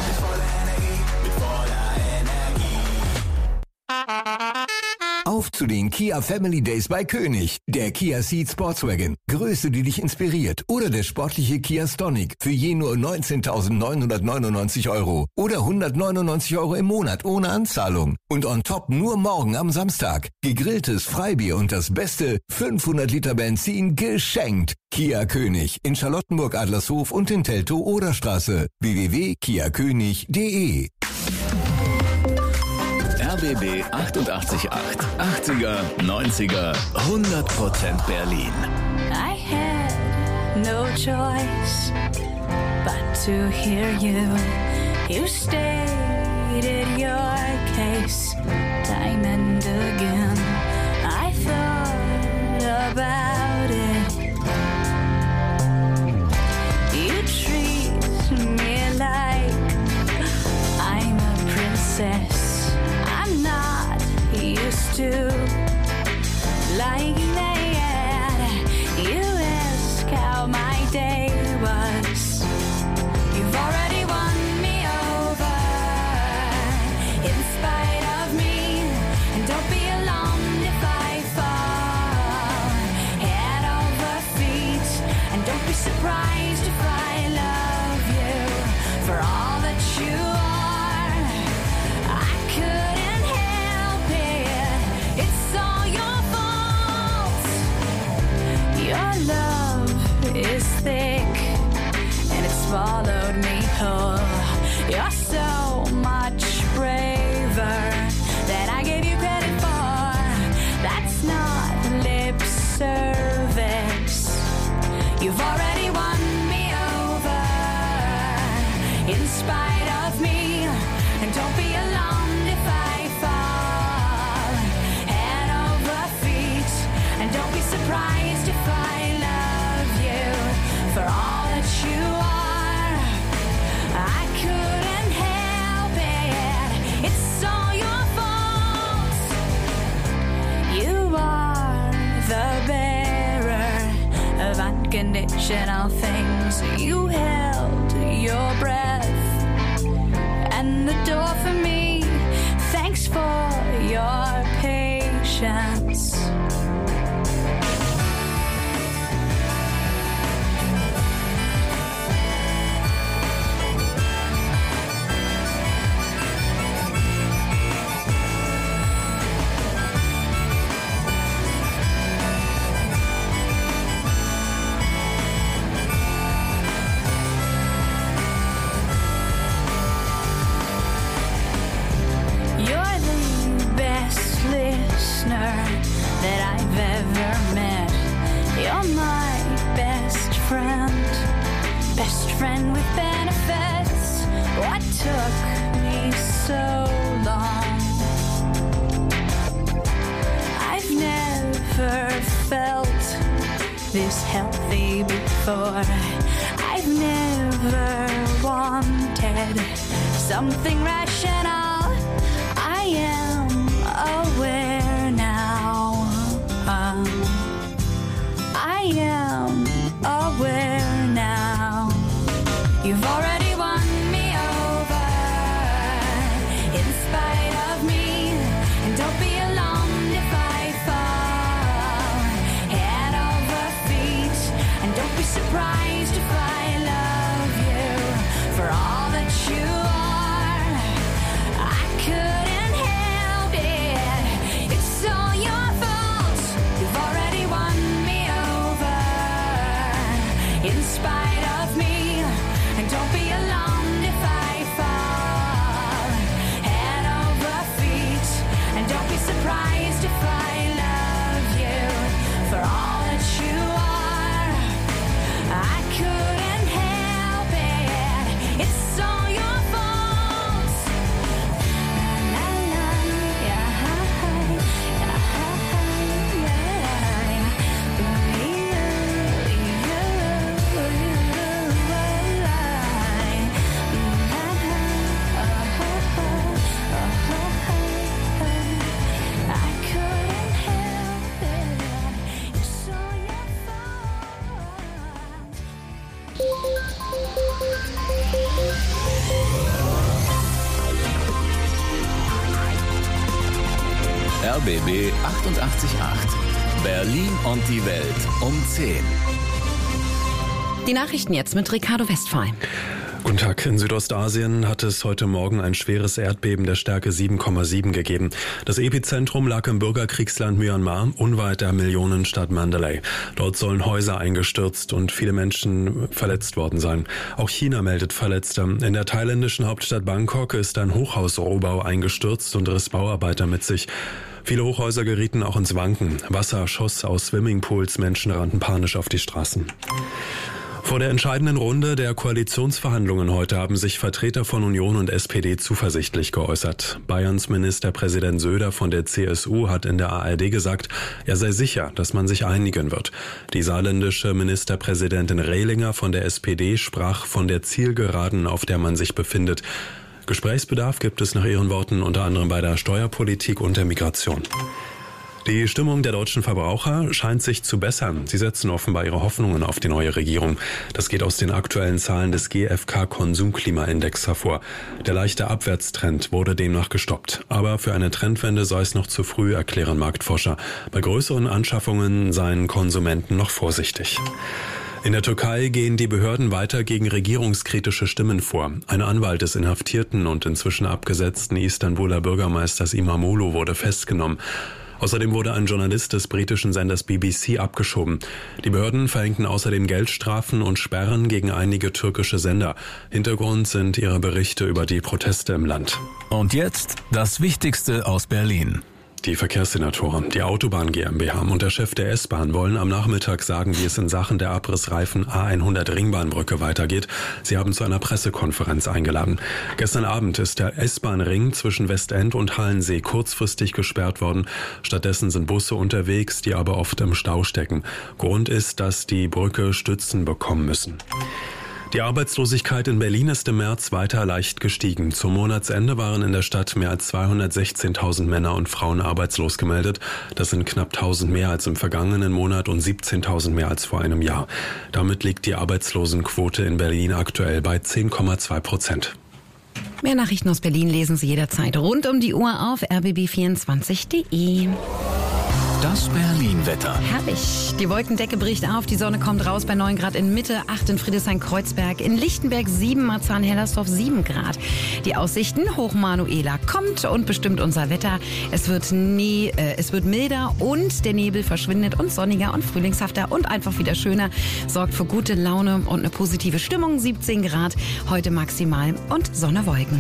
Auf zu den Kia Family Days bei König. Der Kia Ceed Sportswagen. Größe, die dich inspiriert. Oder der sportliche Kia Stonic. Für je nur 19.999 €. Oder 199 € im Monat ohne Anzahlung. Und on top nur morgen am Samstag. Gegrilltes Freibier und das Beste 500 Liter Benzin geschenkt. Kia König. In Charlottenburg Adlershof und in Teltow-Oderstraße. www.kiakönig.de. RBB 888. 80er, 90er, 100% Berlin. I had no choice but to hear you. You stated your case time and again. I thought about it. You treat me like I'm a princess. I'm not used to like that. You ask how my day was. You've already won me over in spite of me. And don't be alarmed if I fall head over feet. And don't be surprised if I love you for all that you are. I couldn't help it. It's all your fault. Your love is thick and it swallowed me whole. You're so much braver than I gave you credit for. That's not lip service. You've already won me over in spite of me. And don't be alarmed if I fall head over feet. And don't be surprised if I love you for all that you are. I couldn't help it. It's all your fault. You are the bearer of unconditional things. You held your breath and the door for me. Thanks for your patience. You're the best listener that I've ever met. You're my best friend with benefits. What took me so long? I've never felt this healthy before. I've never wanted something rational. I am aware now. I am aware now. You've already won me over in spite of me. And don't be alarmed if I fall head over feet. And don't be surprised if I love you for all that you are. I couldn't help it. It's all your fault. You've already won me over in spite of me. And don't be alarmed if I fall head over feet. And don't be surprised if I love you for all that you are. I couldn't help it. It's all your fault. La, la, yeah, I couldn't help it. It's all your RBB 888. Berlin und die Welt um 10. Die Nachrichten jetzt mit Ricardo Westphal. Guten Tag. In Südostasien hat es heute Morgen ein schweres Erdbeben der Stärke 7,7 gegeben. Das Epizentrum lag im Bürgerkriegsland Myanmar, unweit der Millionenstadt Mandalay. Dort sollen Häuser eingestürzt und viele Menschen verletzt worden sein. Auch China meldet Verletzte. In der thailändischen Hauptstadt Bangkok ist ein Hochhausrohbau eingestürzt und riss Bauarbeiter mit sich. Viele Hochhäuser gerieten auch ins Wanken. Wasser schoss aus Swimmingpools, Menschen rannten panisch auf die Straßen. Vor der entscheidenden Runde der Koalitionsverhandlungen heute haben sich Vertreter von Union und SPD zuversichtlich geäußert. Bayerns Ministerpräsident Söder von der CSU hat in der ARD gesagt, er sei sicher, dass man sich einigen wird. Die saarländische Ministerpräsidentin Rehlinger von der SPD sprach von der Zielgeraden, auf der man sich befindet. Gesprächsbedarf gibt es nach ihren Worten unter anderem bei der Steuerpolitik und der Migration. Die Stimmung der deutschen Verbraucher scheint sich zu bessern. Sie setzen offenbar ihre Hoffnungen auf die neue Regierung. Das geht aus den aktuellen Zahlen des GfK-Konsumklimaindex hervor. Der leichte Abwärtstrend wurde demnach gestoppt. Aber für eine Trendwende sei es noch zu früh, erklären Marktforscher. Bei größeren Anschaffungen seien Konsumenten noch vorsichtig. In der Türkei gehen die Behörden weiter gegen regierungskritische Stimmen vor. Ein Anwalt des inhaftierten und inzwischen abgesetzten Istanbuler Bürgermeisters İmamoğlu wurde festgenommen. Außerdem wurde ein Journalist des britischen Senders BBC abgeschoben. Die Behörden verhängten außerdem Geldstrafen und Sperren gegen einige türkische Sender. Hintergrund sind ihre Berichte über die Proteste im Land. Und jetzt das Wichtigste aus Berlin. Die Verkehrssenatoren, die Autobahn GmbH und der Chef der S-Bahn wollen am Nachmittag sagen, wie es in Sachen der abrissreifen A100 Ringbahnbrücke weitergeht. Sie haben zu einer Pressekonferenz eingeladen. Gestern Abend ist der S-Bahn-Ring zwischen Westend und Halensee kurzfristig gesperrt worden. Stattdessen sind Busse unterwegs, die aber oft im Stau stecken. Grund ist, dass die Brücke Stützen bekommen müssen. Die Arbeitslosigkeit in Berlin ist im März weiter leicht gestiegen. Zum Monatsende waren in der Stadt mehr als 216.000 Männer und Frauen arbeitslos gemeldet. Das sind knapp 1.000 mehr als im vergangenen Monat und 17.000 mehr als vor einem Jahr. Damit liegt die Arbeitslosenquote in Berlin aktuell bei 10,2%. Mehr Nachrichten aus Berlin lesen Sie jederzeit rund um die Uhr auf rbb24.de. Das Berlin-Wetter. Herrlich. Die Wolkendecke bricht auf, die Sonne kommt raus bei 9 Grad in Mitte, 8 in Friedrichshain-Kreuzberg, in Lichtenberg 7, Marzahn-Hellersdorf 7 Grad. Die Aussichten, Hochmanuela kommt und bestimmt unser Wetter. Es wird milder und der Nebel verschwindet und sonniger und frühlingshafter und einfach wieder schöner. Sorgt für gute Laune und eine positive Stimmung, 17 Grad, heute maximal und Sonne, Wolken.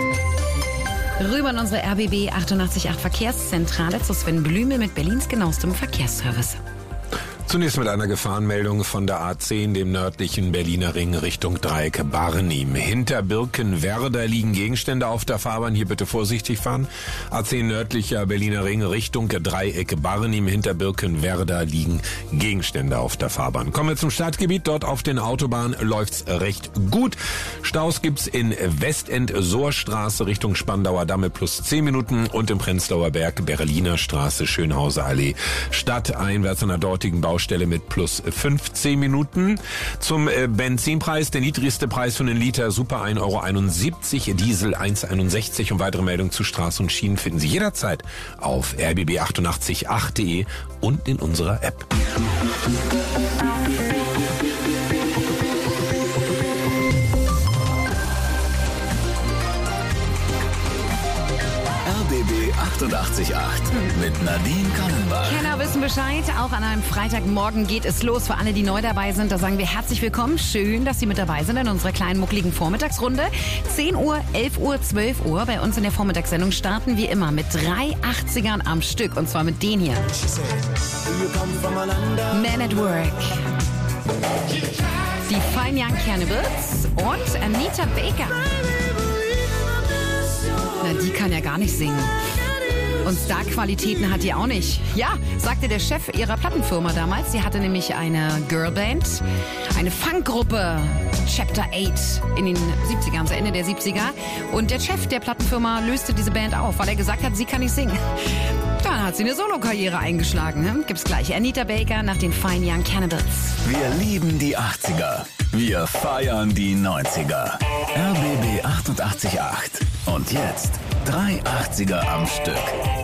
Rüber in unsere RBB 88.8 Verkehrszentrale zu Sven Blümel mit Berlins genauestem Verkehrsservice. Zunächst mit einer Gefahrenmeldung von der A10, dem nördlichen Berliner Ring Richtung Dreieck Barnim. Hinter Birkenwerder liegen Gegenstände auf der Fahrbahn. Hier bitte vorsichtig fahren. A10 nördlicher Berliner Ring Richtung Dreieck Barnim. Hinter Birkenwerder liegen Gegenstände auf der Fahrbahn. Kommen wir zum Stadtgebiet. Dort auf den Autobahnen läuft's recht gut. Staus gibt's in Westend-Sohrstraße Richtung Spandauer Damme plus 10 Minuten und im Prenzlauer Berg Berliner Straße Schönhauser Allee stadteinwärts an der dortigen Baustelle mit plus 15 Minuten. Zum Benzinpreis, der niedrigste Preis für einen Liter Super 1,71 €, Diesel 1,61 € und weitere Meldungen zu Straßen und Schienen finden Sie jederzeit auf rbb888.de und in unserer App. RBB 88.8 mit Nadine Kannenberg. Kenner wissen Bescheid. Auch an einem Freitagmorgen geht es los. Für alle, die neu dabei sind, da sagen wir herzlich willkommen. Schön, dass Sie mit dabei sind in unserer kleinen muckligen Vormittagsrunde. 10 Uhr, 11 Uhr, 12 Uhr. Bei uns in der Vormittagssendung starten wir immer mit 3 80ern am Stück. Und zwar mit denen hier. Man at Work. Die Fine Young Cannibals und Anita Baker. Na, die kann ja gar nicht singen. Und Star-Qualitäten hat die auch nicht. Ja, sagte der Chef ihrer Plattenfirma damals. Sie hatte nämlich eine Girlband, eine Funkgruppe, Chapter 8 in den 70ern, zu Ende der 70er. Und der Chef der Plattenfirma löste diese Band auf, weil er gesagt hat, sie kann nicht singen. Dann hat sie eine Solokarriere eingeschlagen. Ne? Gibt's gleich. Anita Baker nach den Fine Young Cannibals. Wir lieben die 80er. Wir feiern die 90er. RBB 88.8. Und jetzt 3 80er am Stück.